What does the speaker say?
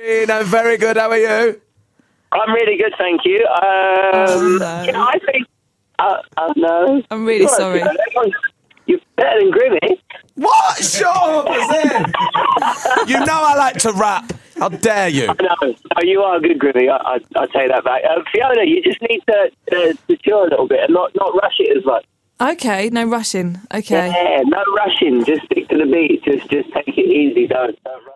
I'm very good. How are you? I'm really good, thank you. no. You know, I think... no. I'm really sorry. You're better than Grimmy. What? Shut up, You know I like to rap. How dare you? No, you are good, Grimmy. I'll take that back. Fiona, you just need to chill a little bit and not rush it as much. Okay, no rushing. Okay. Yeah, no rushing. Just stick to the beat. Just take it easy. Don't rush.